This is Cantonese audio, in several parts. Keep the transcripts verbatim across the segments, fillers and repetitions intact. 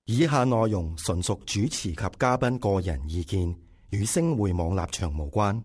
以下內容純屬主持及嘉賓個人意見，與星匯網立場無關。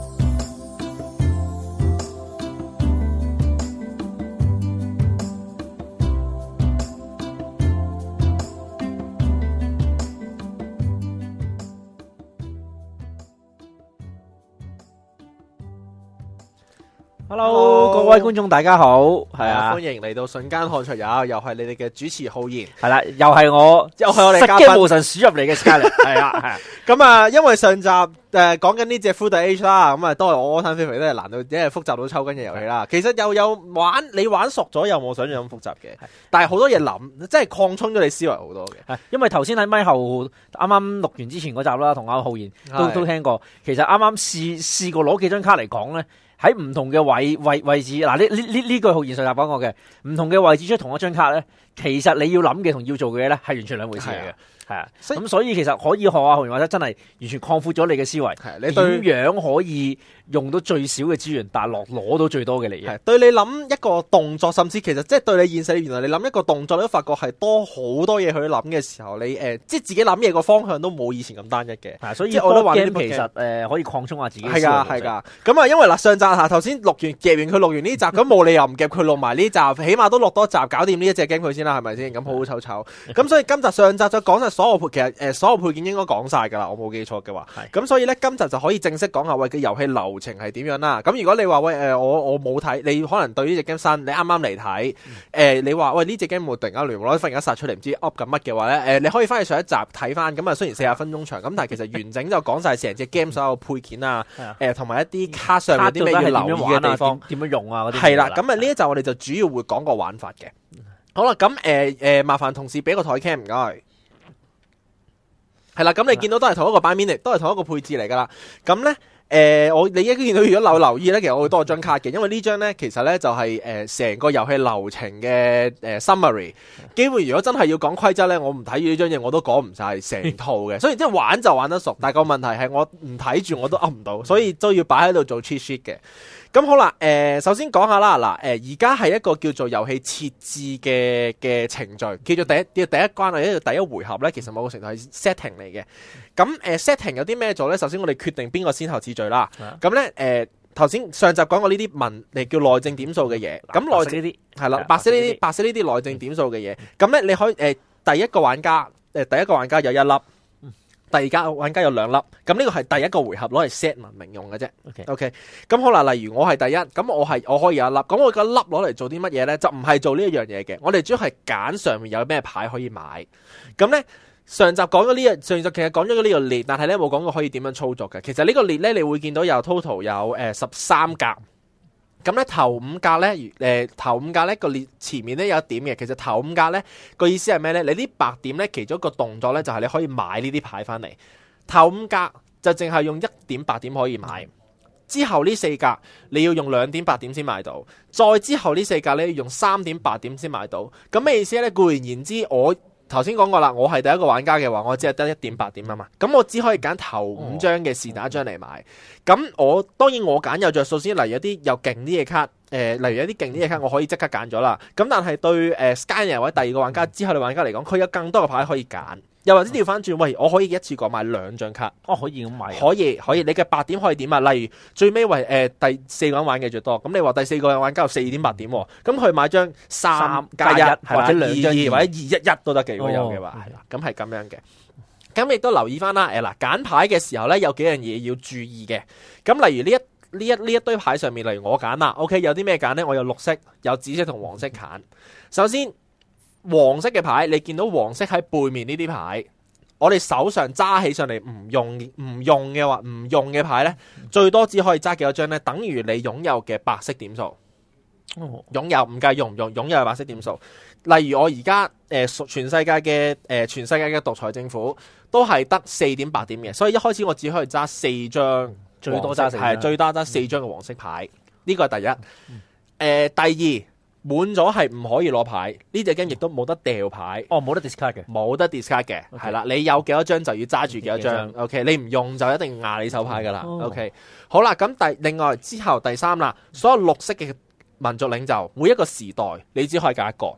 Hello， 各位觀眾大家好，係啊， 歡迎嚟到瞬間看場友，又係你哋嘅主持浩然， 係啦，又係我， 又係我哋嘉賓失驚無神鼠入嚟嘅 Scarlett，係啊，係啊， 咁啊，因為上集誒講緊呢隻 Through the Age 啦，咁啊都係我 All Time Favourite 都係難到，因為複雜到抽筋嘅遊戲啦。其實又有玩，你玩熟咗又冇想象咁複雜嘅，但係好多嘢諗，即係擴充咗你思維好多嘅。 係，因為頭先喺咪後啱啱錄完之前嗰集啦，同阿浩然都都聽過，其實啱啱試試過攞幾張卡嚟講咧。喺唔同嘅位位位置，嗱呢呢呢呢句好現實講過嘅，唔同嘅位置出同一張卡咧，其實你要諗嘅同要做嘅嘢咧係完全兩回事嚟嘅，係啊，咁所以其實可以學阿浩然話齋，真係完全擴闊咗你嘅思維，係你點樣可以用到最少嘅資源，但係落攞到最多嘅利益。 對你諗一個動作，甚至其實即係對你現實，原來你諗一個動作，你都發覺係多好多嘢去諗嘅時候，你誒、呃、即係自己諗嘢個方向都冇以前咁單一嘅。 係，所以我都話其實誒、呃、可以擴充下自己。 係噶係噶，咁啊，因為嗱上集吓頭先錄完夾完佢錄完呢集，咁冇理由唔夾佢錄埋呢集，起碼都錄多集搞掂呢一隻 game 佢先啦，係咪先？咁好好丑醜。咁所以今集上集就講晒所有配，其實誒、呃、所有配件應該講晒噶啦，我冇記錯嘅話。咁所以咧今集就可以正式講下喂嘅遊戲流程係點樣啦。咁如果你話喂誒、呃、我我冇睇，你可能對呢隻 game 新，你啱啱嚟睇，誒、呃、你話喂呢隻 game 冇突然間聯攞忽然間殺出嚟唔知 up 緊乜嘅話咧，誒、呃、你可以翻去上一集睇翻，咁啊雖然四十分鐘長，咁但係其實完整就講晒成隻 game 所有配件啊，誒同埋一啲卡上面啲咩要留意嘅地方， 點樣用啊嗰啲。 係啦，咁啊呢一集我哋就主要會講個玩法嘅。好啦，咁誒誒麻煩同事俾個台 cam 唔該。係啦，咁你見到都係同一個版面嚟，都係同一個配置嚟噶啦。咁咧。誒、呃，我你一見到如果有留意咧，其實我會多張卡嘅，因為呢張咧其實咧就係誒成個遊戲流程嘅誒、呃、summary。基本如果真係要講規則咧，我唔睇住呢張嘢我都講唔晒成套嘅。所以即係玩就玩得熟，但係個問題係我唔睇住我都噏唔到，所以都要擺喺度做 cheat sheet 嘅。咁好啦，誒、呃，首先講下啦，嗱，誒，而家係一個叫做遊戲設置嘅嘅程序，叫做第一第一關或者第一回合咧，其實某個程度係 setting 嚟嘅。咁誒、呃、setting 有啲咩做咧？首先我哋決定邊個先後次序啦。咁咧誒頭先上集講過呢啲文嚟叫內政點數嘅嘢，咁內政呢啲係啦，白色呢啲白色呢啲內政點數嘅嘢。咁咧你可以誒、呃、第一個玩家誒、呃、第一個玩家有一粒。第二家玩家有兩粒，咁呢個係第一個回合攞嚟 set 文明用嘅啫。OK， 咁、okay? 好啦，例如我係第一，咁我係我可以有一粒，咁我個粒攞嚟做啲乜嘢咧？就唔係做呢一樣嘢嘅，我哋主要係揀上面有咩牌可以買。咁咧上集講咗呢樣，上集其實講咗呢個列，但係咧冇講過可以點樣操作嘅。其實呢個列咧，你會見到有 total 有誒十三格。咁咧頭五格咧，誒、呃、頭五格咧個列前面咧有一點嘅，其實頭五格咧個意思係咩咧？你啲白點咧其中一個動作咧就係你可以買呢啲牌翻嚟。頭五格就淨係用一點八點可以買，之後呢四格你要用兩點八點先買到，再之後呢四格咧要用三點八點先買到。咁咩意思咧？固然言之，我頭先講過啦，我係第一個玩家嘅話，我只係得一點八點啊嘛，咁我只可以揀頭五張嘅是打一張嚟買。咁我當然我揀有着數先，例如有啲又勁啲嘅卡，誒、呃，例如有啲勁啲嘅卡，我可以即刻揀咗啦。咁但係對誒 Skynet 或者第二個玩家之後嘅玩家嚟講，佢有更多嘅牌可以揀，又或者調翻轉，喂，我可以一次過買兩張卡， 哦，可以咁買， 可以可以，你嘅八點可以點啊？例如最尾為誒第四個人玩嘅最多，咁你話第四個人玩家有四點八點，咁佢買張三加一或者兩張二或者二一一都得嘅，如果有嘅話，係啦，咁係咁樣嘅。咁亦都留意翻啦，誒嗱，揀牌嘅時候咧，有幾樣嘢要注意嘅。咁例如呢一呢一呢一堆牌上面，例如我揀啦 ，OK， 有啲咩揀咧？我有綠色、有紫色同黃色揀。首先，黃色嘅牌，你見到黃色喺背面呢啲牌，我哋手上揸起上嚟唔用唔用嘅話，唔用嘅牌咧，最多只可以揸幾多張咧？等於你擁有嘅白色點數。哦、擁有唔計用唔用，擁有係白色點數。例如我而家誒全世界嘅誒、呃、全世界嘅獨裁政府都係得四點八點嘅，所以一開始我只可以揸四張，最多揸係最多揸四張嘅黃色牌。呢個係第一。誒、呃、第二滿咗係唔可以攞牌，呢隻 game 亦都冇得掉牌。 哦，冇得 discard 嘅， 冇得 discard 嘅，係啦、okay。你有幾多張就要揸住幾多張。O、okay, K， 你唔用就一定壓你手牌噶啦。O K， 好啦，咁第另外之後第三啦，所有綠色嘅民族領袖，每一個時代你只可以揀一個。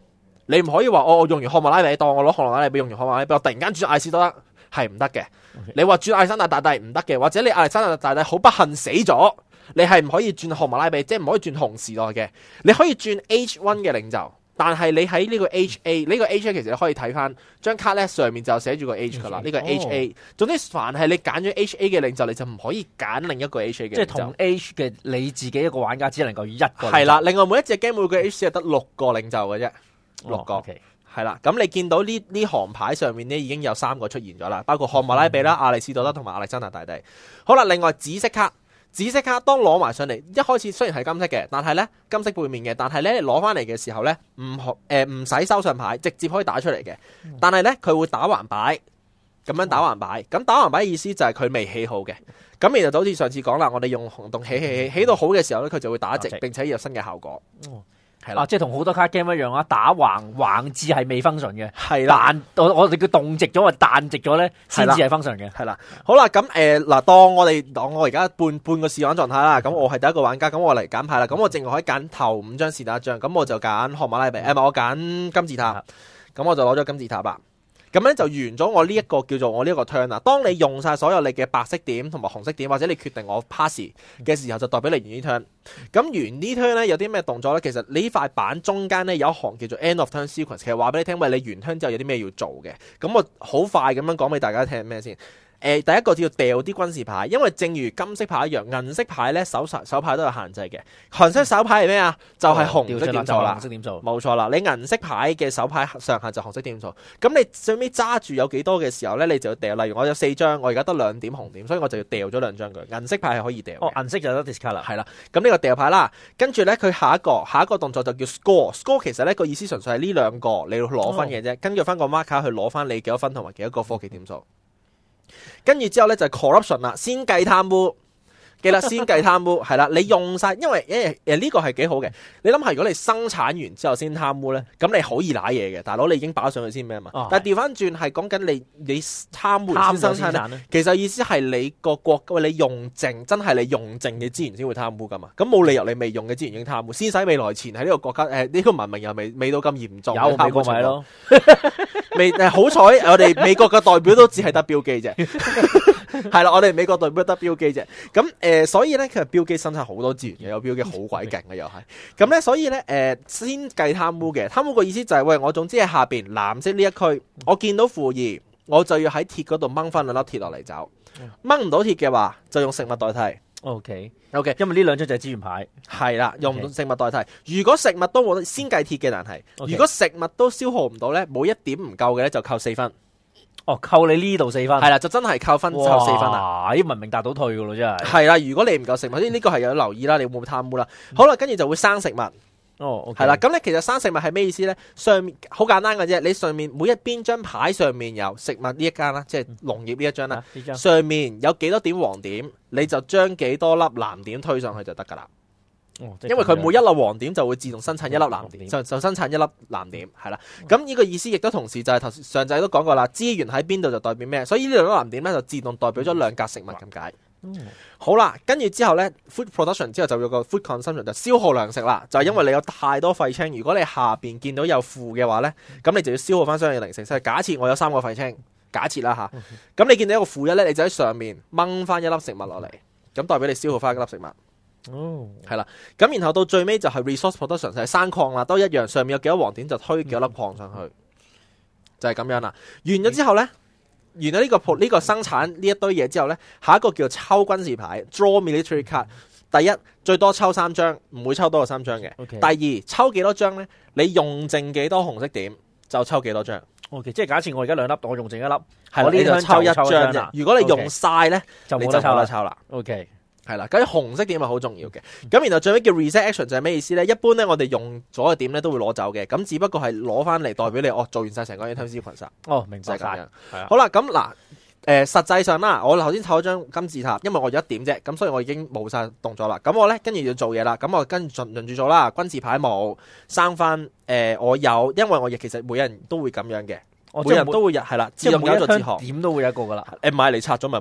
你唔可以話我我用完漢莫拉比，當我攞漢莫拉比用完漢莫拉比，我突然間轉艾斯多德係唔得嘅。Okay. 你話轉亞歷山大大帝唔得嘅，或者你亞歷山大大帝好不幸死咗，你係唔可以轉漢莫拉比，即係唔可以轉紅時代嘅。你可以轉 H 一 嘅領袖，但係你喺呢個 H A 呢個 H A 其實你可以睇翻張卡咧上面就寫住個 H 噶啦，呢個 H A。哦、總之凡係你揀咗 H A 嘅領袖，你就唔可以揀另一個 H A 嘅領袖。即係同 H 嘅你自己一個玩家只能夠一個。 係啦，另外每一隻 game 每個 H 係得六個領袖嘅啫，六個。 哦 okay. 係啦，咁你見到呢呢行牌上面呢已經有三個出現咗啦，包括漢莫拉比啦、亞里士多德同埋亞歷山大大帝。好啦，另外紫色卡，紫色卡當攞埋上嚟，一開始雖然係金色嘅，但係咧金色背面嘅，但係咧攞翻嚟嘅時候咧，唔誒唔使收上牌，直接可以打出嚟嘅。但係咧佢會打橫擺，咁樣打橫擺，咁打橫擺意思就係佢未起好嘅。咁然後就好似上次講啦，我哋用紅洞起起起起到好嘅時候咧，佢就會打直，並且有新嘅效果。係啦、啊， 即係同好多卡 game 一樣啊！打橫橫字係未 function 嘅， 係啦， 彈我我哋叫動直咗或彈直咗咧，先至係 function 嘅。 係啦，好啦，咁誒嗱，當我哋當我而家半半個試玩狀態啦，咁我係第一個玩家，咁我嚟揀牌啦，咁我淨係可以揀頭五張是打一張，咁我就揀漢莫拉比，誒唔係我揀金字塔，咁我就攞咗金字塔啦。咁咧就完咗我呢一個叫做我呢一個 turn 啦。當你用晒所有你嘅白色點同埋紅色點，或者你決定我 pass 嘅時候，就代表你完呢 turn。咁完呢 turn 咧有啲咩動作咧？其實呢塊板中間咧有一行叫做 end of turn sequence，其實話俾你聽，喂，你完 turn 之後有啲咩要做嘅。咁我好快咁樣講俾大家聽咩先。誒，第一個叫掉啲軍事牌，因為正如金色牌一樣，銀色牌咧手手牌都有限制嘅。紅色手牌係咩啊？就係、是、紅色點數啦，冇錯啦。你銀色牌嘅手牌上限就紅色點數。咁你最尾揸住有幾多嘅時候咧，你就要掉。例如我有四張，我而家得兩點紅點，所以我就要掉咗兩張佢。銀色牌係可以掉。 哦，銀色就得 discard 啦。 係啦，咁呢個掉牌啦，跟住咧佢下一個下一個動作就叫 score。score 其實咧個意思純粹係呢兩個你要攞分嘅啫，根據翻個 marker 去攞翻你幾多分同埋幾多個科技點數。跟住之後咧就係 corruption 啦，先計貪污，記啦，先計貪污係啦，你用晒，因為誒誒呢個係幾好嘅。你諗下，如果你生產完之後先貪污咧，咁你好易揦嘢嘅，大佬你已經擺上去先咩嘛？哦、但係調翻轉係講緊你你貪污先生產咧，其實意思係你個國喂你用剩，真係你用剩嘅資源先會貪污噶嘛？咁冇理由你未用嘅資源已經貪污，先使未來錢喺呢個國家誒呢、呃這個文明又未未到咁嚴重， 有美國咪咯？ 未誒好彩，我哋美國嘅代表都只係得標記啫，係啦，我哋美國代表得標記啫。咁誒、呃，所以咧，其實標記生產好多資源嘅，有標記好鬼勁嘅又係。咁咧，所以咧，誒、呃，先計貪污嘅，貪污個意思就係、是、喂，我總之喺下邊藍色呢一區，我見到負二，我就要喺鐵嗰度掹翻兩粒鐵落嚟走。掹唔到鐵嘅話，就用食物代替。 O K O K， 因為呢兩張就係資源牌， 係啦，用食物代替。Okay. 如果食物都冇得先計鐵嘅，但係 Okay. 如果食物都消耗唔到咧，冇一點唔夠嘅咧，就扣四分。 哦，扣你呢度四分， 係啦，就真係扣分扣四分啦。 呢文明達到退噶咯，真係。 係啦，如果你唔夠食物，呢、這、呢個係有留意啦，你會唔會貪污啦？好啦，跟住就會生食物。 哦，係、 okay. 啦，咁咧其實生食物係咩意思咧？上面好簡單嘅啫，你上面每一邊張牌上面有食物呢一間啦，即係農業呢一張啦，嗯、上面有幾多點黃點，你就將幾多粒藍點推上去就得噶啦。哦、因為佢每一粒黃點就會自動生產一粒藍點，就就生產一粒藍點，係啦。咁呢個意思亦都同時就係頭上集都講過啦，資源喺邊度就代表咩，所以呢兩粒藍點咧就自動代表咗兩格食物咁解。嗯、好啦，跟住之後咧 ，food production 之後就有個 food consumption 就消耗糧食啦，就係、是、因為你有太多廢青，如果你下邊見到有負嘅話咧，咁你就要消耗翻相應嘅零食。所以假設我有三個廢青，假設啦吓，咁、嗯、你見到一個負一咧，你就喺上面掹翻一粒食物落嚟，咁代表你消耗翻一粒食物。哦，係啦，咁然後到最尾就係 resource production 就係生礦啦，都一樣，上面有幾多黃點就推幾多粒礦上去，嗯、就係咁樣啦。完咗之後咧。嗯完咗呢個呢個生產呢一堆嘢之後呢，下一個叫抽軍事牌 draw military card。第一最多抽三張，唔會抽多過三張嘅。Okay. 第二抽幾多張呢？你用剩幾多紅色點就抽幾多張。 OK， 即係假設我而家兩粒，我用剩一粒， 係我呢度抽一張啫。如果你用晒呢， Okay. 就你冇得抽啦。 OK。 係啦，咁紅色點係好重要嘅。咁然後最尾叫 reset action 就係咩意思咧？一般咧我哋用咗嘅點咧都會攞走嘅，咁只不過係攞翻嚟代表你哦做完晒成個 item sequence。哦，明白晒。係啊。好啦，咁嗱，誒、呃、實際上啦，我頭先抽咗張金字塔，因為我有一點啫，咁所以我已經冇晒動作啦。咁我咧跟住要做嘢啦，咁我跟住輪住做啦。軍事牌冇生翻，誒、呃、我有，因為我亦其實每人都會咁樣嘅，哦、每人都會係啦，自動有咗自學點都會有一個噶啦。 誒買嚟拆咗咪冇咯。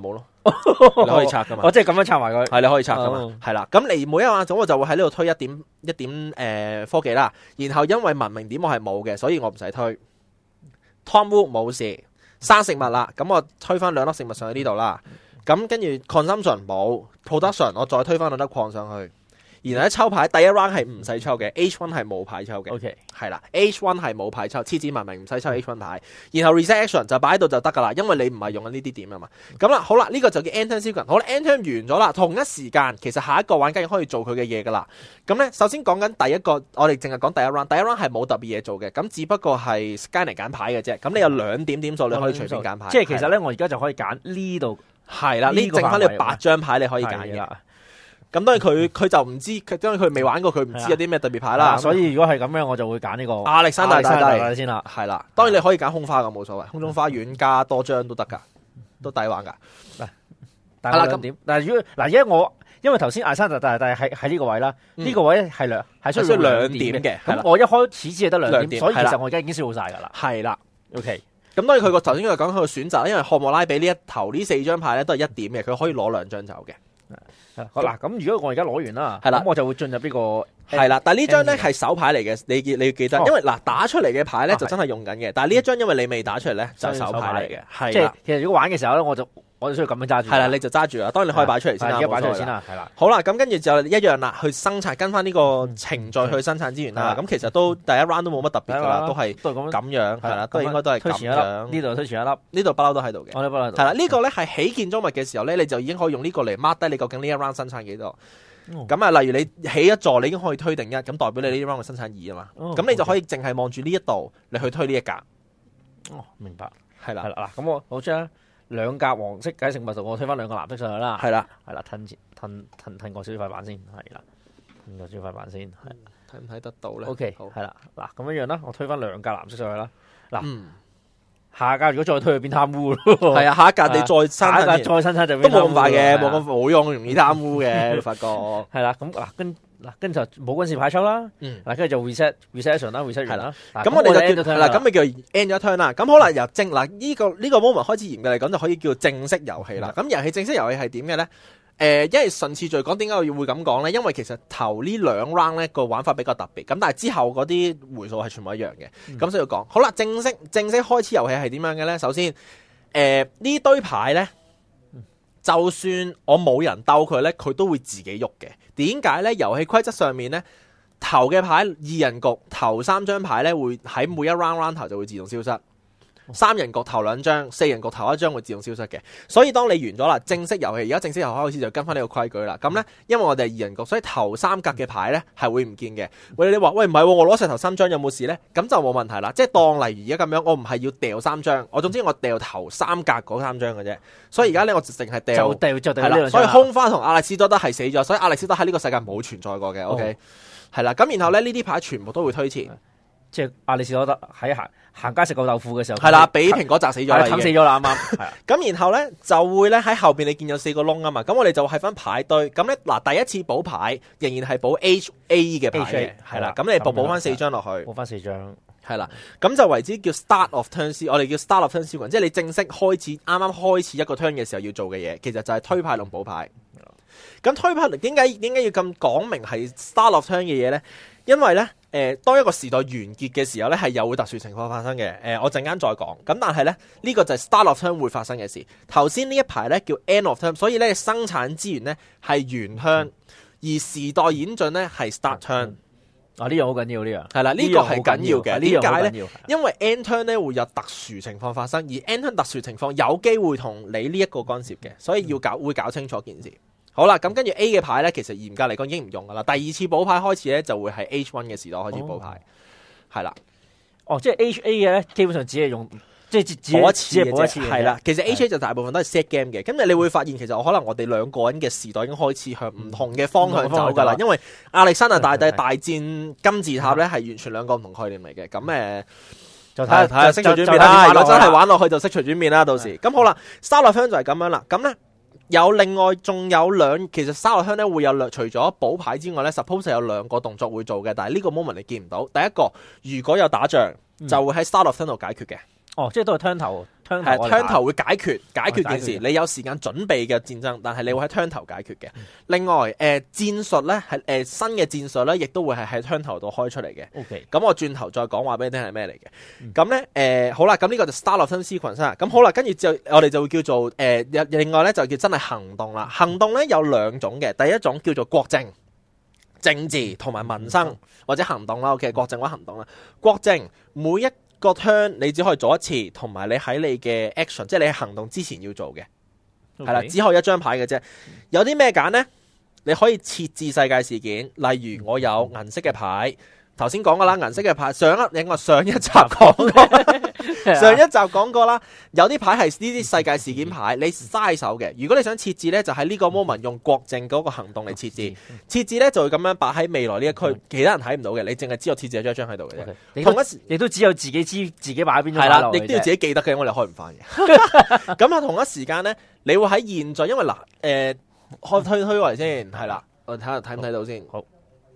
你可以拆噶嘛。 我即係咁樣拆埋佢， 係你可以拆噶嘛哦， 係啦。咁你每一晚總我就會喺呢度推一點一點誒、呃、科技啦。然後因為文明點我係冇嘅，所以我唔使推。Tom Wu 冇事，生食物啦，咁我推翻兩粒食物上去呢度啦。咁跟住 consumption 冇 production，我再推翻兩粒礦上去。然後一抽牌，第一 round 係唔使抽嘅 ，H 一 係冇牌抽嘅。 OK， 係啦 ，H 一 係冇牌抽，黐紙文明唔使抽 H 一 牌。然後 reset action 就擺喺度就得噶啦，因為你唔係用緊呢啲點啊嘛。咁啦，好啦，呢、這個就叫 end turn sequence。好啦 ，end turn 完咗啦，同一時間其實下一個玩家已經可以做佢嘅嘢噶啦。咁咧，首先講緊第一個，我哋淨係講第一 round，第一 round 係冇特別嘢做嘅，咁只不過係 scan 嚟揀牌嘅啫。咁你有兩點點數，你可以隨便揀牌。 即係其實咧，我而家就可以揀呢度。 係啦，呢剩翻你八張牌你可以揀嘅。咁當然佢佢就唔知，因為佢未玩過，佢唔知有啲咩特別牌啦。 所以如果係咁樣，我就會揀呢個亞歷山大大帝先啦。 係啦，當然你可以揀空花嘅冇所謂，空中花園加多張都得㗎，都抵玩㗎。 係啦，咁點？嗱，如果嗱，而家我因為頭先亞歷山大大帝喺喺呢個位啦，呢個位係兩係需要兩點嘅。咁我一開始只係得兩點，所以其實我而家已經消耗晒㗎啦。 係啦 ，OK。 咁當然佢個頭先佢講佢個選擇，因為漢莫拉比呢一頭呢四張牌咧都係一點嘅，佢可以攞兩張走嘅。 好嗱，咁如果我而家攞完啦， 係啦， 咁我就會進入呢個係啦。但係呢張咧係手牌嚟嘅，你你要記得，因為嗱打出嚟嘅牌咧就真係用緊嘅，但係呢一張因為你未打出嚟咧就係手牌嚟嘅，係即係其實如果玩嘅時候咧，我就我就需要咁樣揸住。 係啦，你就揸住啦。當然你可以擺出嚟先啦， 而家擺出嚟先啦，係啦。 好啦，咁跟住就一樣啦，去生產跟翻呢個程序去生產資源啦。咁其實都第一 round 都冇乜特別㗎啦，都係咁樣係啦，都應該都係咁樣。 呢度推前一粒， 呢度不嬲都喺度嘅。 我哋不嬲喺度。 係啦，呢個咧係起建築物嘅時候咧，你就已經可以用呢個嚟 mark 低你究竟呢一 round 生產幾多。咁啊，例如你起一座，你已經可以推定一，咁代表你呢 round 嘅生產二啊嘛。咁你就可以淨係望住呢一度，你去推呢一格。 哦，明白。 係啦， 係啦，嗱，咁我好將兩格黃色喺食物度，我推翻兩個藍色上去啦。 係啦， 係啦，褪前褪褪褪過少少塊板先，係啦，褪過少少塊板先，係睇唔睇得到咧 ？OK，係啦，嗱，咁樣樣啦，我推翻兩格藍色上去啦。嗱， 嗯， 下格如果再推去變貪污咯。 係啊，下一格你再生產， 再生產就都冇咁快嘅，冇咁冇用，容易貪污嘅，你發覺。 係啦，咁嗱跟嗱跟住冇軍事牌抽啦。嗯，嗱跟住就 reset reset 啦 reset 完啦。 咁我哋就叫嗱，咁咪叫 end 咗 turn 啦。咁好啦，由正嗱呢個呢個 moment 開始嚴格嚟講，就可以叫正式遊戲啦。咁遊戲正式遊戲係點嘅咧？誒，因為順次序講，點解我會咁講咧？因為其實頭呢兩 round 咧個玩法比較特別，咁但係之後嗰啲回數係全部一樣嘅。咁所以要講好啦，正式正式開始遊戲係點樣嘅咧？首先，誒呢堆牌咧，就算我冇人鬥佢咧，佢都會自己喐嘅。點解咧？遊戲規則上面咧，頭嘅牌二人局頭三張牌咧，會喺每一 round round 頭就會自動消失。三人局頭兩張，四人局頭一張會自動消失嘅。所以當你完咗啦，正式遊戲而家正式遊戲開始就跟翻呢個規矩啦。咁咧，因為我哋係二人局，所以頭三格嘅牌咧係會唔見嘅。喂，你話喂唔係、啊，我攞晒頭三張有冇事咧？咁就冇問題啦。即係當例如而家咁樣，我唔係要掉三張，我總之我掉頭三格嗰三張嘅啫。所以而家咧我淨係掉就掉就掉係啦。所以空花同亞歷斯多德係死咗，所以亞歷斯多德喺呢個世界冇存在過嘅。OK，係啦。咁然後咧呢啲牌全部都會推前。 即係亞歷士多德喺行行街食個豆腐嘅時候， 係啦，俾蘋果砸死咗啦， 冚死咗啦，啱啱。係咁然後咧就會咧喺後邊你見有四個窿啊嘛，咁我哋就係分牌堆。咁咧嗱，第一次補牌仍然係補 H A 嘅牌嘅，係啦。咁你補補翻四張落去， 補翻四張， 係啦。咁就為之叫 start of turn sequence，我哋叫 start of turn sequence，即係你正式開始啱啱開始一個 turn 嘅時候要做嘅嘢，其實就係推牌同補牌。咁推牌點解點解要咁講明係 start of turn 嘅嘢咧？因為咧，誒、呃，當一個時代完結嘅時候咧，係有會特殊情況發生嘅。誒、呃，我陣間再講。咁但係咧，呢、這個就係 start of turn 會發生嘅事。頭先呢一排咧叫 end of turn，所以咧生產資源咧係完 turn，而時代演進咧係 start turn。 啊，呢樣好緊要，呢樣係啦，呢、這個係緊要嘅。點解咧？因為 end turn 咧會有特殊情況發生，而 end turn 特殊情況有機會同你呢一個干涉嘅，所以要搞會搞清楚件事。好啦，咁跟住 A 嘅牌咧，其實嚴格嚟講已經唔用噶啦。第二次補牌開始咧，就會係 H 一 嘅時代開始補牌，係啦、 哦。哦，即係 H A 嘅咧，基本上只係用即係只補一次嘅啫， 係啦。其實 H A 就大部分都係 set game 嘅。咁你會發現其實我可能我哋兩個人嘅時代已經開始向唔同嘅方向走噶啦。因為亞歷山大大帝大戰金字塔咧，係完全兩個唔同概念嚟嘅。咁誒，就睇下睇下識隨轉變啦。如果真係玩落去就識隨轉變啦。到時咁好啦 ，Start of Turn 就係咁樣啦。咁咧。有另外仲有兩，其實沙律香咧會有兩，除咗補牌之外咧 ，suppose 有兩個動作會做嘅，但係呢個 moment 你見唔到。第一個，如果有打仗，嗯、就會喺 start of turn 度解決嘅。 哦，即係都係 turn 頭 turn 係頭 turn 頭會解決解決件事， 解決你有時間準備嘅戰爭，但係你會喺 turn 頭解決嘅。另外誒、呃、戰術咧係誒新嘅戰術咧，亦都會係喺 turn 頭度開出嚟嘅。 OK， 咁我轉頭再講話俾你聽係咩嚟嘅。咁咧誒好啦，咁呢個就 start of sequence 啦。咁好啦，跟住之後我哋就會叫做誒、呃、另外咧就叫真係行動啦。行動咧有兩種嘅，第一種叫做國政。政治同埋民生或者行動啦 ，OK， 國政或者行動啦。國政每一個 turn 你只可以做一次，同埋你喺你嘅 action， 即係你喺行動之前要做嘅，係啦 OK， 只可以一張牌嘅啫。有啲咩揀呢？你可以設置世界事件，例如我有銀色嘅牌，頭先講過啦，銀色嘅牌上一另外上一集講過，上一集講過啦。有啲牌係呢啲世界事件牌，你嘥手嘅。如果你想設置呢，就喺呢個 moment 用國政嗰個行動嚟設置。設置呢就會咁樣擺喺未來呢一區，其他人睇唔到嘅，你淨係知道設置咗一張喺度嘅啫。同一時亦都只有自己知自己擺喺邊張係啦， 牌亦都要自己記得嘅，我哋開唔翻嘅。咁啊，同一時間呢，你會喺現在，因為嗱，誒、呃，開推推圍先，係啦，我睇下睇唔睇到先。好。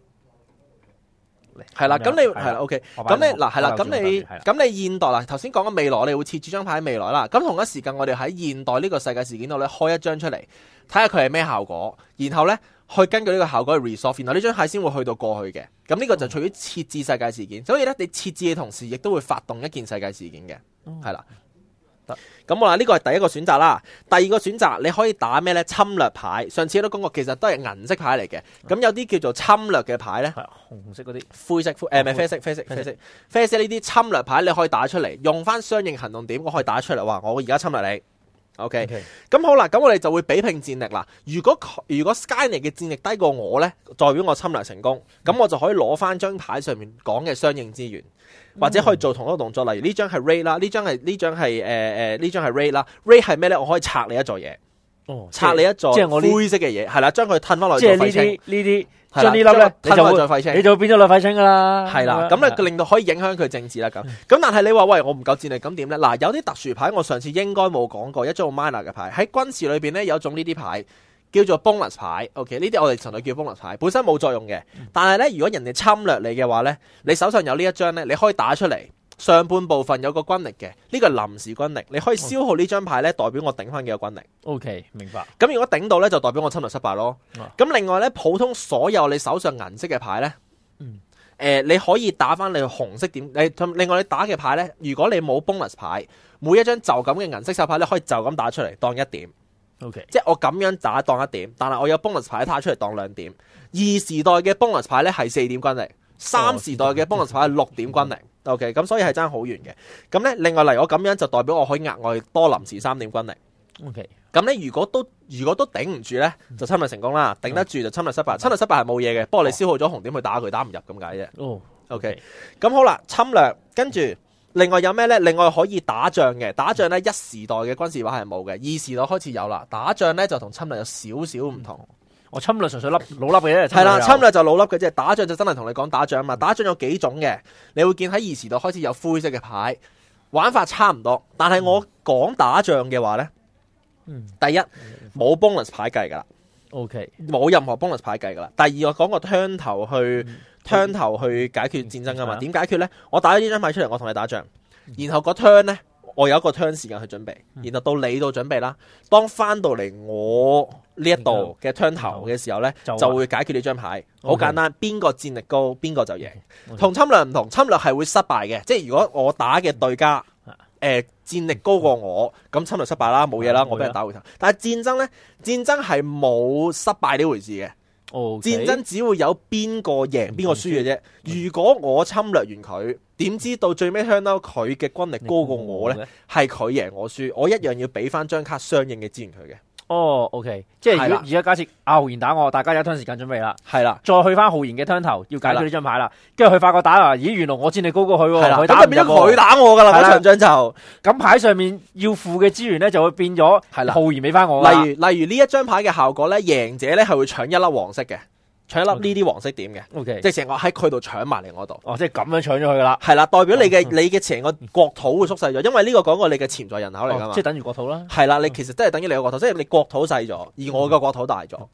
係啦，咁你係啦 ，OK，咁你嗱係啦，咁你咁你現代啦，頭先講嘅未來，我哋會設置張牌喺未來啦。咁同一時間，我哋喺現代呢個世界事件度咧，開一張出嚟，睇下佢係咩效果，然後咧去根據呢個效果去 resolve，然後呢張牌先會去到過去嘅。咁呢個就屬於設置世界事件。所以咧，你設置嘅同時，亦都會發動一件世界事件嘅，係啦。咁我話呢個係第一個選擇啦，第二個選擇你可以打咩呢？侵略牌，上次都講過，其實都係銀色牌嚟嘅。咁有啲叫做侵略嘅牌呢， 紅色嗰啲灰色，誒唔係啡色，啡色，啡色，啡色呢啲侵略牌你可以打出嚟，用翻相應行動點，我可以打出嚟話我而家侵略你。OK，咁 Okay. 好啦，咁我哋就會比拼戰力啦。如果如果 Skynet 嘅戰力低過我呢，代表我侵略成功，咁我就可以攞翻張牌上面講嘅相應資源。或者可以做同一個動作，例如呢張係 raid 啦，呢張係呢張係誒誒呢張係 raid 啦 raid 係咩咧？我可以拆你一座嘢，哦，拆你一座即係我灰色嘅嘢，係啦，將佢褪翻落去做廢青。即係呢啲呢啲，將呢粒咧褪翻做廢青，你就變咗類廢青噶啦。係啦，咁咧令到可以影響佢政治啦咁。咁但係你話喂，我唔夠戰力，咁點咧？嗱，有啲特殊牌，我上次應該冇講過，一張 minor 嘅牌喺軍事裏邊咧有一種呢啲牌。叫做 bonus 牌 ，OK 呢啲我哋純粹叫 bonus 牌，本身冇作用嘅。但係咧，如果人哋侵略你嘅話咧，你手上有呢一張咧，你可以打出嚟，上半部分有個軍力嘅，呢個係臨時軍力，你可以消耗呢張牌咧，代表我頂翻幾個軍力。OK， 明白。咁如果頂到咧，就代表我侵略失敗咯。咁、啊、另外咧，普通所有你手上銀色嘅牌咧，嗯，誒、呃，你可以打翻你紅色點，你另外你打嘅牌咧，如果你冇 bonus 牌，每一張就咁嘅銀色手牌咧，可以就咁打出嚟當一點。OK， 即係我咁樣打當一點，但係我有 bonus 牌打出嚟當兩點。二時代嘅 bonus 牌咧係四點軍力，三時代嘅 bonus 牌係六點軍力。OK， 咁所以係爭好遠嘅。咁咧，另外嚟我咁樣就代表我可以額外多臨時三點軍力。OK， 咁咧如果都如果都頂唔住咧，就侵略成功啦；頂得住就侵略失敗。侵略失敗係冇嘢嘅，不過你消耗咗紅點去打佢，打唔入咁解啫。哦 ，OK， 咁好啦，侵略跟住。另外有咩呢？另外可以打仗嘅，打仗呢，一時代嘅軍事牌係冇嘅，二時代開始有啦。打仗呢，就同侵略有少少唔同。我、嗯哦、侵略純粹粒老粒嘅啫，係啦，侵略就老粒嘅啫。打仗就真係同你講打仗嘛。打仗有幾種嘅，你會見喺二時代開始有灰色嘅牌，玩法差唔多。但係我講打仗嘅話呢，嗯、第一冇 bonus 牌計噶啦 ，OK， 冇任何 bonus 牌計噶啦。第二我講個 turn 頭去。嗯turn 頭去解決戰爭噶嘛？點解決呢？我打咗呢張牌出嚟，我同你打仗，然後個 turn 呢，我有一個 turn 時間去準備，然後到你度準備啦。當翻到嚟我呢一度嘅 turn 頭嘅時候呢，就會解決呢張牌。好簡單，邊個戰力高，邊個就贏。同侵略唔同，侵略係會失敗嘅。即係如果我打嘅對家，誒、呃、戰力高過我，咁侵略失敗啦，冇嘢啦，我俾人打回頭。但係戰爭呢，戰爭係冇失敗呢回事嘅。Okay. 戰爭只會有邊個贏邊個輸嘅啫。如果我侵略完佢，點知到最尾香到佢嘅軍力高過我呢？係佢贏我輸，我一樣要俾翻張卡相應嘅資源佢嘅。哦 ，OK， 即係如果而家假設阿浩然打我，大家有一 turn 時間準備啦，係啦，再去翻浩然嘅 turn 頭，要解決呢張牌啦，跟住佢發覺打啦，咦，原來我戰力高過佢，係啦，咁就變咗佢打我噶啦，嗰場仗就咁牌上面要付嘅資源咧，就會變咗係啦，浩然俾翻我。例如例如呢一張牌嘅效果咧，贏者咧係會搶一粒黃色嘅。搶一粒呢啲黃色點嘅 ，OK， 即係成個喺佢度搶埋嚟我度。哦，即係咁樣搶咗佢噶啦。係啦，代表你嘅、嗯、你嘅成個國土會縮細咗，因為呢個講過你嘅潛在人口嚟噶嘛。哦、即係等於國土啦。係啦，你其實真係等於你個國土，即係你國土細咗，而我嘅國土大咗。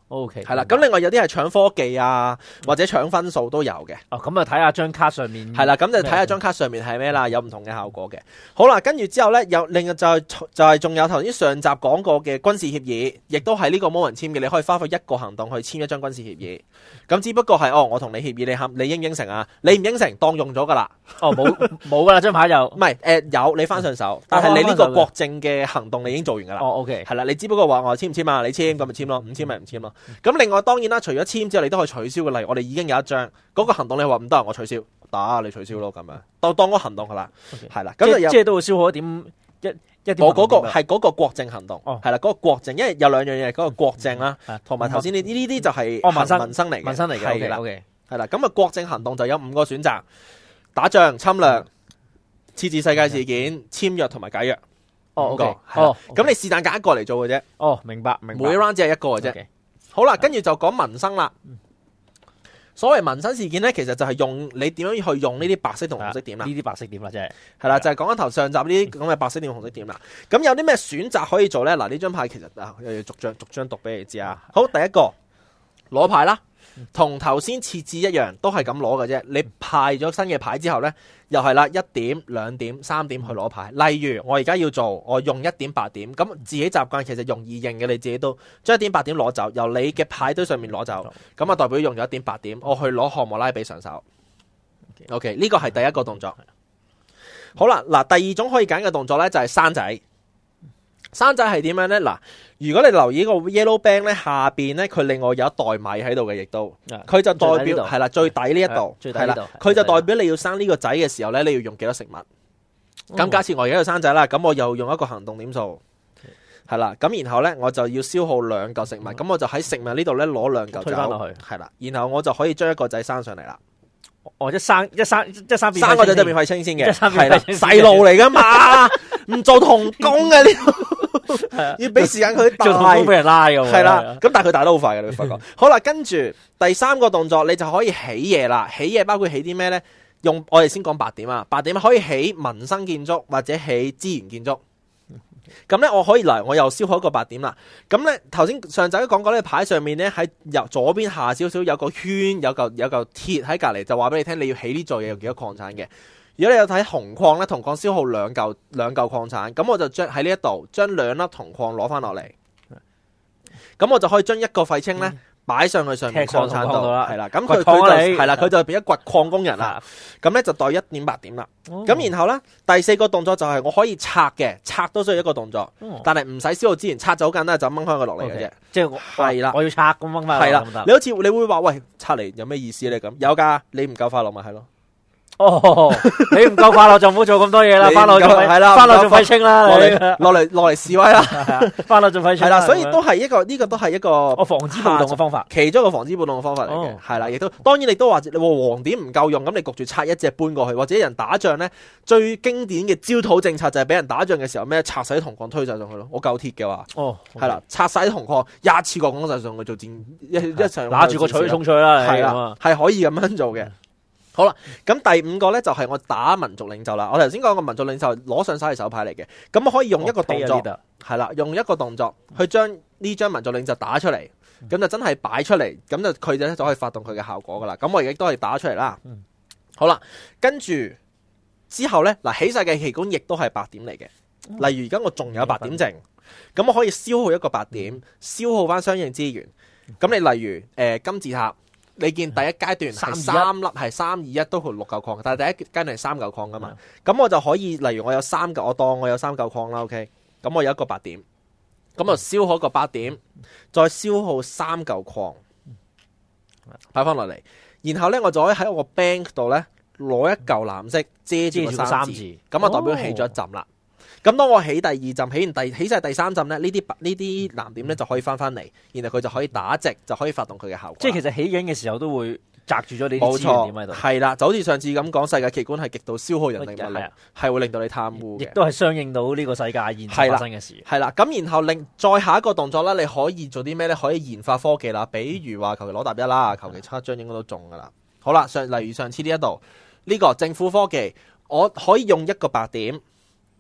O K， 係啦。咁另外有啲係搶科技啊，或者搶分數都有嘅。 哦，咁啊睇下張卡上面係啦，咁就睇下張卡上面係咩啦，有唔同嘅效果嘅。好啦，跟住之後咧，有另外就係、就係、是、仲有頭先上集講過嘅軍事協議，亦都係呢個冇人簽嘅，你可以花費一個行動去簽一張軍事協議。咁只不過係哦，我同你協議，你合你應唔應承啊？你唔應承，當用咗噶啦。 哦，冇冇噶啦，張牌就唔係誒有你翻上手，但係你呢個國政嘅行動你已經做完噶啦。 哦 OK， 係啦，你只不過話我簽唔簽啊？你簽咁咪簽咯，唔簽咪唔簽咯。咁另外當然啦，除咗簽之後，你都可以取消嘅。例如我哋已經有一張嗰個行動，你話唔得，我取消，打你取消咯，咁樣當當個行動噶啦，係啦。咁就即係都會消耗一點一一點。 我嗰個係嗰個國政行動， 哦， 係啦，嗰個國政，因為有兩樣嘢，嗰個國政啦，同埋頭先呢呢啲就係哦民生民生嚟嘅， 民生嚟嘅。 係啦 OK， 係啦。咁啊國政行動就有五個選擇：打仗、侵略、設置世界事件、簽約同埋解約。 哦五個， ，OK， 哦， 哦咁你是但揀一個嚟做嘅啫。 哦，明白明白。 每 round 只係一個嘅啫。 Okay， 好啦，跟住就講民生啦。所謂民生事件咧，其實就係用你點樣去用呢啲白色同紅色點啦。 呢啲白色點啦，即係係啦，就係講緊頭上集呢啲咁嘅白色點、紅色點啦。咁有啲咩選擇可以做咧？嗱，呢張牌其實啊，又要逐張逐張讀俾你知啊。好，第一個攞牌啦，同頭先設置一樣，都係咁攞嘅啫。你派咗新嘅牌之後咧，又係啦，一點、兩點、三點去攞牌。例如我而家要做，我用一點八點，咁自己習慣其實容易認嘅，你自己都將一點八點攞走，由你嘅牌堆上面攞走，咁啊代表用咗一點八點，我去攞漢莫拉比上手。OK， 呢個係第一個動作。好啦，嗱，第二種可以揀嘅動作咧就係生仔。生仔係點樣咧？嗱，如果你留意個 yellow band 咧，下邊咧佢另外有一袋米喺度嘅，亦都佢就代表係啦，最底呢一度係啦，佢就代表你要生呢個仔嘅時候咧，你要用幾多食物？咁假設我而家要生仔啦，咁我又用一個行動點數係啦，咁然後咧我就要消耗兩嚿食物，咁我就喺食物呢度咧攞兩嚿推返落去， 係啦，然後我就可以將一個仔生上嚟啦。 哦，一生一生一生生個仔就變廢青先嘅， 係啦，細路嚟噶嘛，唔做童工嘅呢度，要俾時間佢大， 做童工俾人拉嘅， 係啦。咁但係佢大得好快嘅，你會發覺。好啦，跟住第三個動作，你就可以起嘢啦。起嘢包括起啲咩咧？用我哋先講八點啊，八點可以起民生建築或者起資源建築。咁咧，我可以嚟，我又消耗一個八點啦。咁咧，頭先上集都講過呢，牌上面咧喺右左邊下少少有個圈，有嚿有嚿鐵喺隔離，就話俾你聽，你要起呢座嘢有幾多礦產嘅。如果你有睇銅礦咧，銅礦消耗兩嚿兩嚿礦產，咁我就將喺呢一度將兩粒銅礦攞翻落嚟，咁我就可以將一個廢青咧擺上去上面礦產度，係啦，咁佢佢就係啦，佢就變咗掘礦工人啦。咁咧就代一點八點啦。咁、哦、然後咧第四個動作就係我可以拆嘅，拆都需要一個動作，哦、但係唔使消耗資源，拆就好簡單，就掹開佢落嚟嘅啫。即係係啦， 我要拆咁掹翻。 係啦，你好似你會話喂，拆嚟有咩意思咧？咁有噶，你唔夠快樂咪係咯。 哦，你唔夠快樂就唔好做咁多嘢啦，翻落做係啦，翻落做廢青啦， 落嚟落嚟落嚟示威啦， 翻落做廢青係啦，所以都係一個呢、這個都係一個我防止暴動嘅方法， 其中一個防止暴動嘅方法嚟嘅，係啦、哦，亦都當然你都話你黃點唔夠用，咁你焗住拆一隻搬過去，或者人打仗咧最經典嘅焦土政策就係俾人打仗嘅時候咩拆晒啲銅礦推晒上去咯，我夠鐵嘅話， 哦， 係啦，拆晒啲銅礦一次過拱晒上去做戰一一場拿住個錘衝出去啦， 係啦，係可以咁樣做嘅。好啦，咁第五個咧就係我打民族領袖啦。我頭先講個民族領袖攞上手係手牌嚟嘅，咁我可以用一個動作，係啦、哦，用一個動作去將呢張民族領袖打出嚟，咁、嗯、就真係擺出嚟，咁就佢就就可以發動佢嘅效果噶啦。咁我亦都係打出嚟啦。嗯、好啦，跟住之後咧，嗱起晒嘅旗杆亦都係八點嚟嘅。嗯、例如而家我仲有八點剩，咁、嗯、我可以消耗一個八點，嗯、消耗翻相應資源。咁你例如誒、呃、金字塔。你見第一階段係三粒係三二一都係六嚿礦，但係第一階段係三嚿礦噶嘛，咁、嗯、我就可以例如我有三嚿，我當我有三嚿礦啦 ，OK， 咁我有一個八點，咁就消耗一個八點，再消耗三嚿礦，擺翻落嚟，然後咧我就可以喺我個 bank 度咧攞一嚿藍色遮住個三字，咁啊代表起咗一浸啦。咁、哦、當我起第二浸，起完第起晒第三浸咧，呢啲呢啲藍點咧就可以翻翻嚟，然後佢就可以打直，就可以發動佢嘅效果。即係其實起緊嘅時候都會擲住咗呢啲資源點喺度。係啦，就好似上次咁講，世界奇觀係極度消耗人力物力，係會令到你貪污嘅，亦都係相應到呢個世界現實發生嘅事。係啦，咁然後另再下一個動作啦，你可以做啲咩咧？可以研發科技啦，比如話求其攞答一啦，求其七張應該都中噶啦。好啦，上例如上次呢一度呢個政府科技，我可以用一個白點。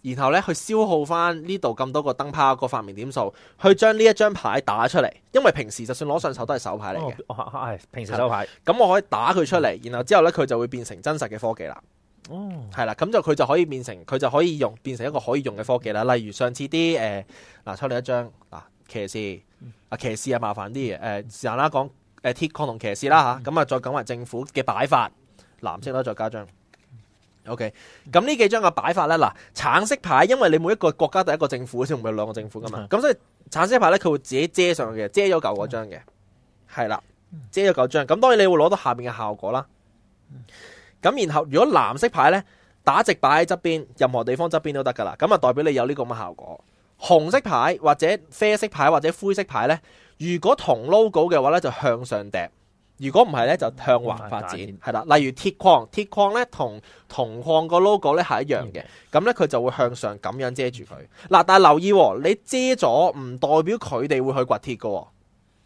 然後咧去消耗翻呢度咁多個燈泡個發明點數，去將呢一張牌打出嚟。因為平時就算攞上手都係手牌嚟嘅， 哦，係平時手牌。 咁我可以打佢出嚟，然後之後咧佢就會變成真實嘅科技啦。 哦， 係啦，咁就佢就可以變成佢就可以用變成一個可以用嘅科技啦。例如上次啲誒嗱抽你一張嗱騎士啊騎士啊麻煩啲嘅誒時間啦講誒鐵礦同騎士啦嚇，咁啊再講埋政府嘅擺法藍色啦，再加張。OK， 咁呢幾張嘅擺法咧，嗱橙色牌，因為你每一個國家都係一個政府先，唔係兩個政府噶嘛，咁所以橙色牌咧佢會自己遮上去嘅，遮咗舊嗰張嘅，係啦，遮咗舊張，咁當然你會攞到下邊嘅效果啦。咁然後如果藍色牌咧打直擺喺側邊，任何地方側邊都得噶啦，咁啊代表你有呢個咁嘅效果。紅色牌或者啡色牌或者灰色牌咧，如果同 logo 嘅話咧就向上疊。如果唔係咧，就向橫發展，係啦。例如鐵礦，鐵礦咧同銅礦個 logo 咧係一樣嘅，咁咧佢就會向上咁樣遮住佢。嗱，但係留意、哦，你遮咗唔代表佢哋會去掘鐵嘅、哦。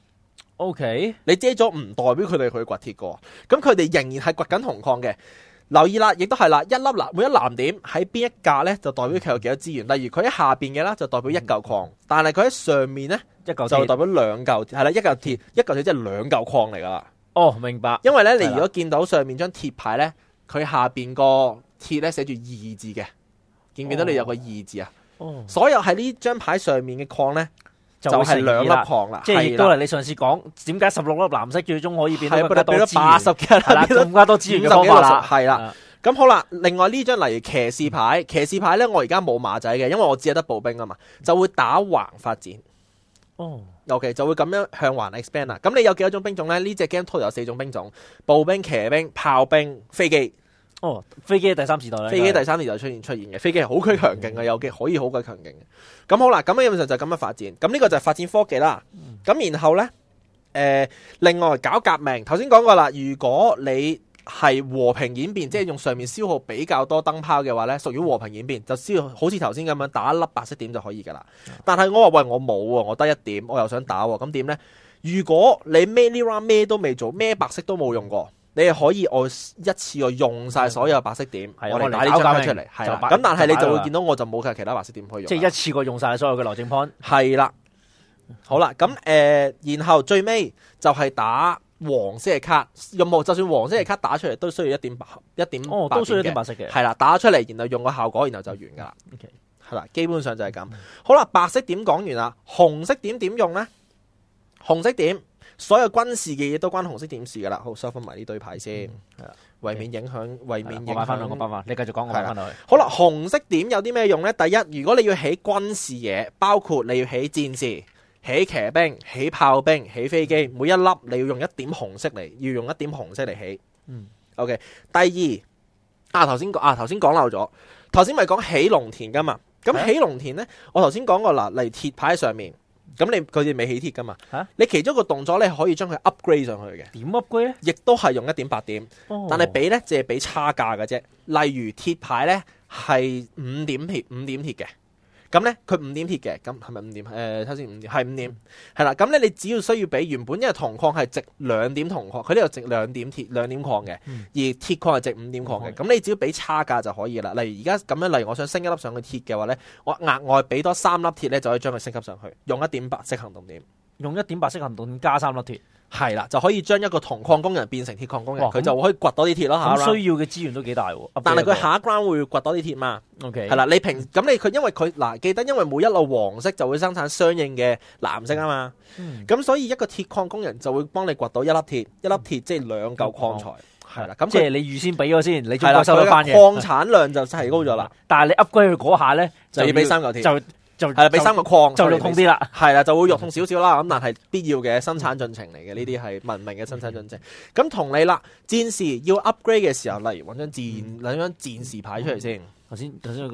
O K， 你遮咗唔代表佢哋去掘鐵嘅、哦，咁佢哋仍然係掘緊銅礦嘅。留意啦，亦都係啦，一粒藍每一藍點喺邊一格咧，就代表佢有幾多資源。例如佢喺下邊嘅啦，就代表一嚿礦，但係佢喺上面咧， 一嚿就代表兩嚿，係啦，一嚿鐵，一嚿鐵即係兩嚿礦嚟噶啦。 哦，明白。 因為咧，你如果見到上面張鐵牌咧，佢下邊個鐵咧寫住二字嘅，見唔見到你有個二字啊？哦，所有喺呢張牌上面嘅礦咧，就係兩粒礦啦。 即係亦都係你上次講點解十六粒藍色最終可以變到更加多資源， 八十嘅啦， 更加多資源嘅方法啦。 係啦，咁好啦。另外呢張例如騎士牌，騎士牌咧，我而家冇馬仔嘅，因為我只係得步兵啊嘛，就會打橫發展。哦。OK， 就會咁樣向橫 expand 啦。咁你有幾多種兵種咧？呢隻 game total 有四種兵種：步兵、騎兵、炮兵、飛機。 哦，飛機第三時代咧， 飛機第三時代出現出現嘅飛機係好鬼強勁嘅，有機可以好鬼強勁嘅。咁好啦，咁基本上就咁樣發展。咁呢個就係發展科技啦。咁、嗯、然後咧，誒、呃，另外搞革命，頭先講過啦。如果你係和平演變，即係用上面消耗比較多燈泡嘅話咧，屬於和平演變，就消耗好似頭先咁樣打一粒白色點就可以噶啦。但係我話喂，我冇喎，我得一點，我又想打喎，咁點咧？如果你咩呢 round 咩都未做，咩白色都冇用過，你係可以我一次過用晒所有白色點，嗯、我哋打呢張牌出嚟，係啦。咁但係你就會見到我就冇其他白色點可以用， 即係一次過用晒所有嘅羅正 point。 係啦，好啦，咁誒、呃，然後最尾就係打。黃色嘅卡，任何就算黃色嘅卡打出嚟都需要一點白，一點哦，都需要一點白色嘅， 係啦，打出嚟然後用個效果，然後就完噶啦。OK， 係啦，基本上就係咁。好啦，白色點講完啦，紅色點點用咧？紅色點所有軍事嘅嘢都關紅色點事噶啦。好，收翻埋呢堆牌先，係啦，為免影響，為免影響。我擺翻兩個辦法，你繼續講，我擺翻落去。好啦，紅色點有啲咩用咧？第一，如果你要起軍事嘢，包括你要起戰士。起騎兵、起炮兵、起飛機，每一粒你要用一點紅色嚟，要用一點紅色嚟起。嗯，OK。第二啊，頭先啊頭先講漏咗，頭先咪講起農田噶嘛。咁起農田咧，我頭先講過嗱，嚟鐵牌喺上面，咁你佢哋未起鐵噶嘛？嚇、啊，你其中一個動作咧，可以將佢 upgrade 上去嘅。點 upgrade 咧？亦都係用一點八點，哦、但係俾咧，淨係俾差價嘅啫。例如鐵牌咧係五點鐵，五點鐵嘅。咁咧，佢五點鐵嘅，咁係咪五點？誒、呃，睇先五點，係五點，係啦。咁咧，你只要需要俾原本，因為銅礦係值兩點銅礦，佢呢度值兩點鐵，兩點礦嘅，嗯、而鐵礦係值五點礦嘅。咁、嗯、你只要俾差價就可以啦。例如而家咁樣，例如我想升一粒上去鐵嘅話咧，我額外俾多三粒鐵咧，就可以將佢升級上去，用一點八式行動點，用一點八式行動點加三粒鐵。係啦，就可以將一個銅礦工人變成鐵礦工人，佢、哦、就會可以掘多啲鐵咯。咁需要嘅資源都幾大喎。但係佢下一 round 會掘多啲鐵嘛。OK， 係啦，你平咁你佢因為佢嗱記得，因為每一路黃色就會生產相應嘅藍色啊嘛。咁、嗯、所以一個鐵礦工人就會幫你掘到一粒鐵，一粒鐵即係兩嚿礦材。係啦、嗯，咁即係你預先俾咗先，你再收得翻嘅。礦產量就提高咗啦。但係你 upgrade 佢嗰下咧，就要俾三嚿鐵。就就係啦，俾三個礦就肉痛啲啦，係啦，就會肉痛少少啦。咁但係必要嘅生產進程嚟嘅，呢啲係文明嘅生產進程。咁同你啦，戰士要 upgrade 嘅時候，例如揾張戰，揾張戰士牌出嚟先。頭先頭先有個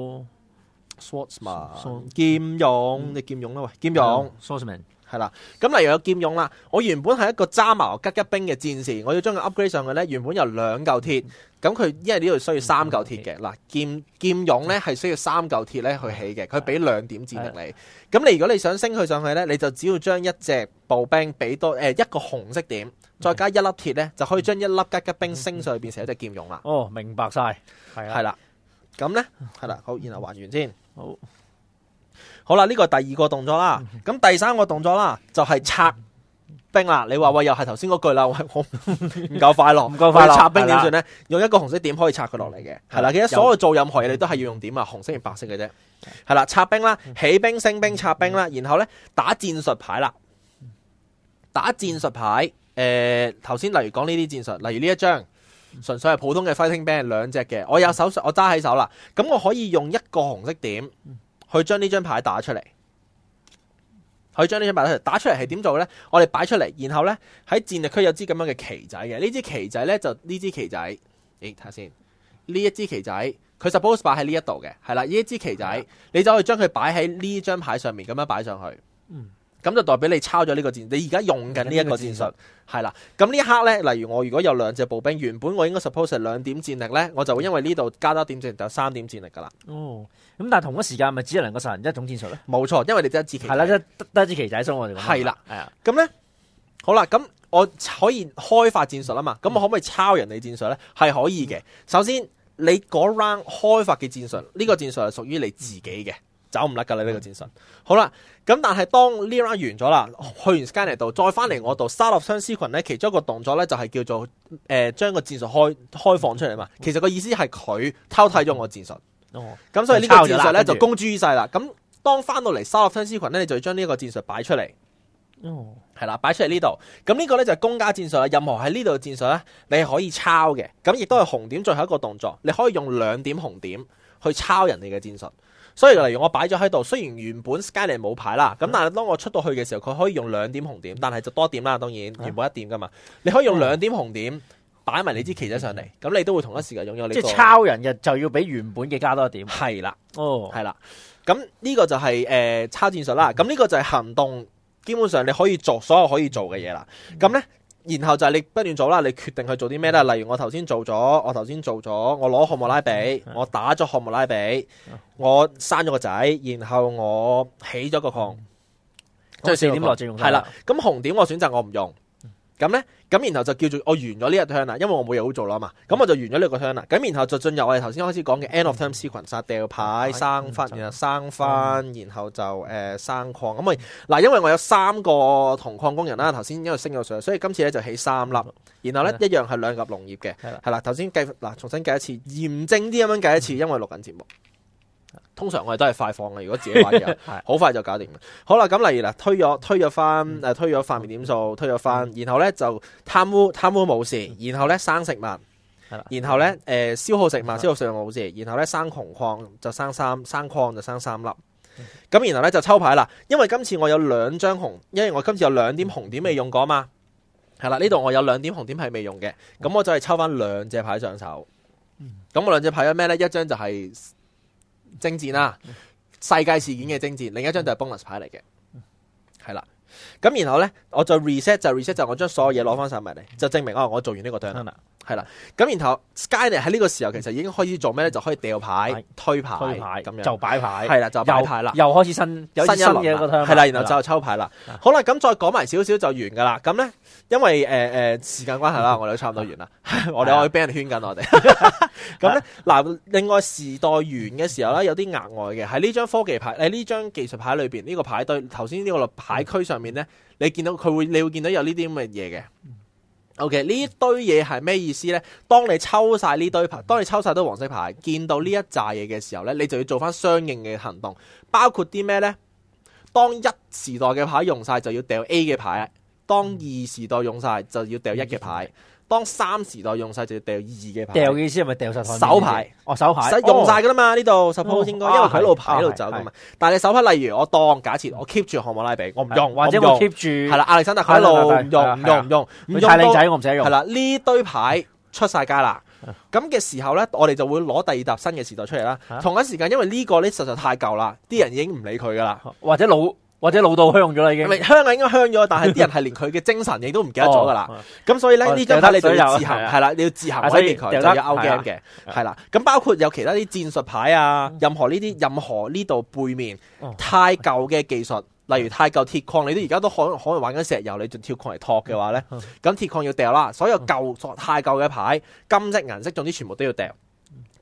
swordsman 劍勇，你劍勇啦喂，劍勇 swordsman 係啦。咁例如有劍勇啦，我原本係一個揸矛吉吉兵嘅戰士，我要將佢 upgrade 上去咧，原本有兩嚿鐵。咁佢因為呢度需要三嚿鐵嘅，嗱劍劍勇咧係需要三嚿鐵咧去起嘅，佢俾兩點戰力你。咁你如果你想升佢上去咧，你就只要將一隻步兵俾多誒、呃、一個紅色點，再加一粒鐵咧，就可以將一粒吉吉兵升上去變成一隻劍勇啦。哦，明白晒，係啦。 咁咧係啦，好，然後還完先。 好， 好啦，呢個第二個動作啦。咁第三個動作啦，就係拆冰啦。你話喂，又係頭先嗰句啦，喂，我唔夠快樂， 唔夠快樂， 拆冰點算咧？用一個紅色點可以拆佢落嚟嘅，係啦。其實所有做任何嘢你都係要用點啊，紅色定白色嘅啫。係啦，拆冰啦，起冰、升冰、拆冰啦，然後咧打戰術牌啦，打戰術牌。誒，頭先例如講呢啲戰術，例如呢一張純粹係普通嘅 fighting band 兩隻嘅，我有手我揸喺手啦，咁我可以用一個紅色點去將呢張牌打出嚟，去將呢張牌打出嚟，打出嚟係點做咧？我哋擺出嚟，然後咧喺戰略區有支咁樣嘅旗仔嘅，呢支旗仔咧就呢支旗仔，誒睇下先，呢一支旗仔佢 suppose 擺喺呢一度嘅，係啦，呢一支旗仔你就可以將佢擺喺呢張牌上面咁樣擺上去。嗯。咁就代表你抄咗呢個戰，你而家用緊呢一個戰術，係啦。咁呢一刻咧，例如我如果有兩隻步兵，原本我應該 suppose 係兩點戰力咧，我就會因為呢度加多點戰力，就三點戰力噶啦。哦， 咁但係同一時間咪只能夠實行一種戰術咧？ 冇錯，因為你得一支旗。係啦，得得一支旗仔，所以我哋講係啦， 係啊。 咁咧，好啦，咁我可以開發戰術啊嘛。咁我可唔可以抄人哋戰術咧？係可以嘅。首先，你嗰 round 開發嘅戰術，呢個戰術係屬於你自己嘅。走唔甩㗎啦呢個戰術，好啦，咁但係當呢 round 完咗啦，去完 Skynet 度，再翻嚟我度，沙洛雙獅群咧，其中一個動作咧就係叫做誒將個戰術開開放出嚟嘛。其實個意思係佢偷睇咗我戰術，哦，咁所以呢個戰術咧就公諸於世啦。咁當翻到嚟沙洛雙獅群咧，你就要將呢個戰術擺出嚟，哦，係啦，擺出嚟呢度。咁呢個咧就係公家戰術啦。任何喺呢度嘅戰術咧，你係可以抄嘅。咁亦都係紅點最後一個動作，你可以用兩點紅點去抄人哋嘅戰術。所以例如我擺咗喺度，雖然原本 Skynet 冇牌啦，咁但係當我出到去嘅時候，佢可以用兩點紅點，但係就多點啦。當然原本一點噶嘛，你可以用兩點紅點擺埋你支旗仔上嚟，咁你都會同一時間擁有呢個。 即係抄人嘅就要比原本嘅加多一點。 係啦， 哦， 係啦。咁呢個就係、是、誒、呃、抄戰術啦。咁呢個就係行動，基本上你可以做所有可以做嘅嘢啦。咁咧。然後就係你不斷做啦，你決定去做啲咩咧？例如我頭先做咗，我頭先做咗，我攞漢謨拉比，我打咗漢謨拉比，我生咗個仔，然後我起咗個礦， 即係四點落就用。 係啦，咁紅點我選擇我唔用，咁咧，咁然後就叫做我完咗呢一 turn 啦，因為我冇嘢好做啦嘛，咁我就完咗呢個 turn 啦。咁然後就進入我哋頭先開始講嘅 end of turn sequence，殺掉牌、生分，然後生分，然後就誒、呃、生礦。咁我嗱，因為我有三個銅礦工人啦，頭先因為升咗上，所以今次咧就起三粒，然後咧一樣係兩夾農業嘅，係啦。頭先計嗱，重新計一次，嚴正啲咁樣計一次，因為錄緊節目。通常我哋都係快放嘅，如果自己玩嘅，好快就搞掂。好啦，咁例如嗱，推咗推咗翻，誒、嗯、推咗發面點數，推咗翻，然後咧就貪污貪污冇事，然後咧生食物，然後咧誒、呃、消耗食物，消耗食物冇事，然後咧生窮礦就生三，生礦就生三粒。咁、嗯、然後咧就抽牌啦，因為今次我有兩張紅，因為我今次有兩點紅點未用過嘛，係啦，呢度我有兩點紅點係未用嘅，咁我就係抽翻兩隻牌上手。咁我兩隻牌有咩咧？一張就係、是。征戰啦，世界事件嘅征戰，另一張就係 bonus 牌嚟嘅，係啦。咁然後咧，我再 reset 就 reset 就我將所有嘢攞翻晒埋嚟，就證明哦，我做完呢個 turn 啦，係啦。咁然後 Skynet 喺呢個時候其實已經開始做咩咧？就可以掉牌、推牌、推牌咁樣， 就擺牌， 係啦，就擺牌啦， 又開始新有新嘢個 turn，係啦，然後就抽牌啦。好啦，咁再講埋少少就完噶啦。咁咧，因為誒誒、呃、時間關係啦，我哋都差唔多完啦。我哋可以俾人圈緊我哋。咁咧嗱，另外時代完嘅時候咧，有啲額外嘅喺呢張科技牌，喺呢張技術牌裏邊，呢、這個牌堆頭先呢個牌區上面咧，你見到佢會，你會見到有呢啲咁嘅嘢嘅。OK， 呢堆嘢係咩意思咧？當你抽晒呢堆牌，當你抽晒堆黃色牌，見到呢一紮嘢嘅時候咧，你就要做翻相應嘅行動，包括啲咩咧？當一時代嘅牌用晒，就要掉 A 嘅牌；當二時代用晒，就要掉一嘅牌。當三時代用晒就要掉二嘅牌， 掉嘅意思係咪掉晒手牌？ 哦，手牌用晒噶啦嘛，呢度 suppose 應該，因為佢喺度牌喺度走噶嘛。但係你手牌，例如我當假設我 keep 住漢謨拉比，我唔用， 或者我 keep 住係啦，亞歷山大佢喺度唔用，唔用，唔用， 唔用，太靚仔我唔使用。 係啦，呢堆牌出晒街啦，咁嘅時候咧，我哋就會攞第二沓新嘅時代出嚟啦。同一時間，因為呢個咧實在太舊啦，啲人已經唔理佢噶啦， 或者老。或者老到香咗啦已經， 香啊應該香咗，但係啲人係連佢嘅精神亦都唔記得咗噶啦。咁、哦、所以咧呢、哦、張牌你就要自行係啦，你要自行毀滅佢，就要 out game 嘅，係啦。咁包括有其他啲戰術牌啊，任何呢啲任何呢度背面、哦、太舊嘅技術，例如太舊鐵礦，你都而家都可能可能玩緊石油，你仲跳礦嚟托嘅話咧，咁、嗯、鐵礦要掉啦。所有舊太舊嘅牌、金色顏色，總之全部都要掉。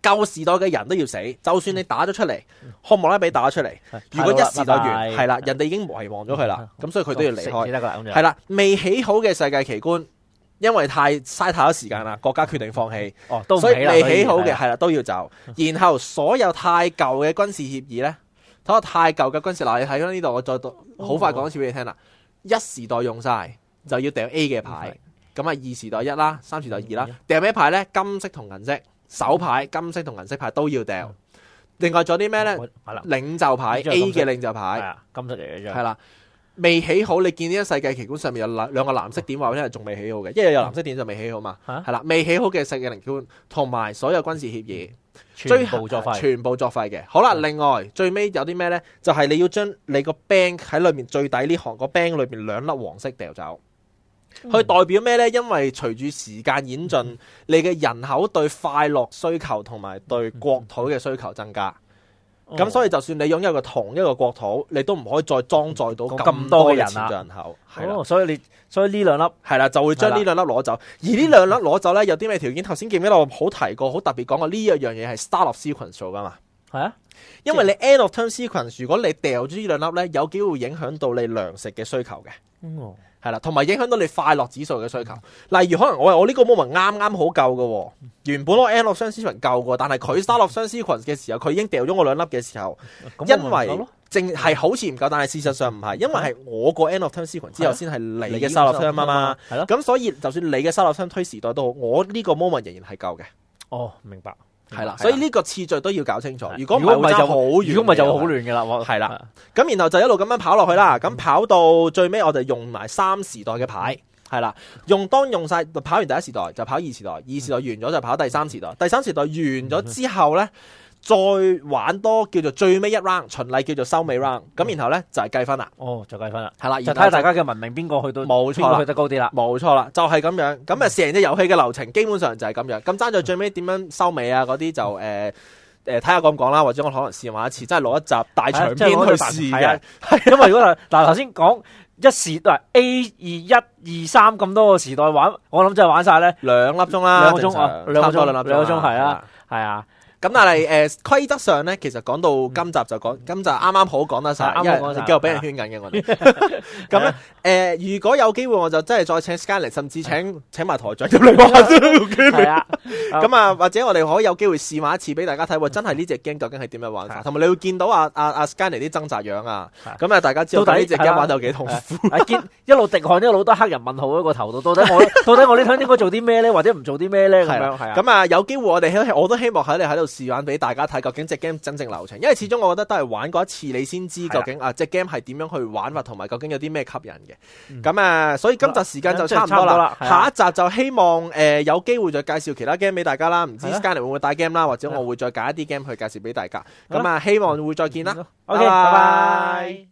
舊時代嘅人都要死，就算你打咗出嚟，漢謨拉比打咗出嚟，如果一時代完，係啦，人哋已經遺忘咗佢啦，咁所以佢都要離開。係啦，未起好嘅世界奇觀，因為太嘥太多時間啦，國家決定放棄， 哦，都所以未起好嘅係啦都要走。然後所有太舊嘅軍事協議咧，睇下太舊嘅軍事嗱，你睇翻呢度，我再好快講一次俾你聽啦。一時代用晒就要掉 A 嘅牌，咁啊二時代一啦，三時代二啦，掉咩牌咧？金色同銀色手牌，金色同銀色牌都要掉。另外仲有啲咩咧？領袖牌 A 嘅領袖牌， 金色嚟嘅啫。 係啦，未起好。你見呢個世界奇觀上面有兩兩個藍色點話咧，係仲未起好嘅，因為有藍色點就未起好嘛。係啦，未起好嘅世界奇觀同埋所有軍事協議。 全部作廢， 全部作廢嘅。好啦，另外最尾有啲咩呢？就係、是、你要將你個 bank 喺裏面最底呢行個 bank 裏面兩粒黃色掉走，佢、嗯、代表咩呢？因為隨住時間演進，嗯、你嘅人口對快樂需求同埋對國土嘅需求增加，咁、嗯、所以就算你擁有個同一個國土，你都唔可以再裝載到咁多嘅人口。人口係啦、 哦，所以你所以呢兩粒係啦，就會將呢兩粒攞走。而呢兩粒攞走咧，有啲咩條件？頭先記唔記得我好提過，好特別講過呢一樣嘢係 start of sequence 做噶嘛？ 係啊， 因為你 end of term sequence，如果你掉咗呢兩粒咧，有機會影響到你糧食嘅需求嘅。嗯，係啦，同埋影響到你快樂指數嘅需求。例如可能我我呢個 moment 啱啱好夠嘅，原本我 end of term sequence 夠嘅，但係佢 start of term sequence 嘅時候，佢已經掉咗我兩粒嘅時候，因為淨係好似唔夠，但係事實上唔係，因為係我個 end of term sequence 之後先係你嘅 start of term 啊嘛。係咯，咁所以就算你嘅 start of term 推時代都好，我呢個 moment 仍然係夠嘅。 哦，明白。係啦， 所以呢個次序都要搞清楚。如果唔係就好， 如果唔係就會好亂嘅啦。 係啦，咁然後就一路咁樣跑落去啦。咁跑到最尾，我哋用埋三時代嘅牌，係啦，用當用晒跑完第一時代就跑二時代，二時代完咗就跑第三時代。第三時代完咗之後咧，再玩多叫做最尾一 round， 循例叫做收尾 round。咁然後咧就係計分啦。哦，就計分啦。係啦，就睇下大家嘅文明邊個去到，冇錯啦，去得高啲啦。冇錯啦，就係咁樣。咁啊，成隻遊戲嘅流程基本上就係咁樣。咁爭在最尾點樣收尾啊？嗰啲就誒誒睇下講唔講啦，或者我可能試玩一次，真係攞一集大長篇去試嘅。係因為如果嗱頭先講一時代 A 二一二三咁多個時代玩，我諗真係玩晒咧兩粒鐘啦，兩個鐘啊，兩個鐘兩個鐘係啊，係啊。咁但係誒規則上咧，其實講到今集就講，今集啱啱好講得晒，因為繼續俾人圈緊嘅我哋。咁咧誒，如果有機會我就真係再請 Skynet，甚至請請埋台長入嚟玩先。係啊，咁啊或者我哋可以有機會試玩一次俾大家睇，喎真係呢隻 game 究竟係點樣玩法，同埋你會見到阿阿阿 Skynet 啲掙扎樣啊。咁啊大家知道呢隻 game 玩到幾痛苦。見一路滴汗一路都黑人問號喺個頭度，到底我到底我呢趟應該做啲咩咧，或者唔做啲咩咧咁樣係啊。咁啊有機會我哋我都希望喺你喺度試玩俾大家睇，究竟隻 game 真正流程，因為始終我覺得都係玩過一次，你先知究竟啊隻 game 係點樣去玩法，同埋究竟有啲咩吸引嘅。咁、嗯、啊，所以今集時間就差唔多啦。下一集就希望誒、呃、有機會再介紹其他 game 俾大家啦。唔知 Skynet 會唔會帶 game 啦，或者我會再揀一啲 game 去介紹俾大家。咁啊，希望會再見啦。OK，拜拜。